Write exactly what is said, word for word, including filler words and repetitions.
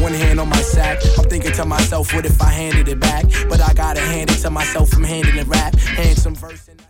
one hand on my sack. I'm thinking to myself, what if I handed it back? But I gotta hand it to myself from handing it rap. Handsome verse and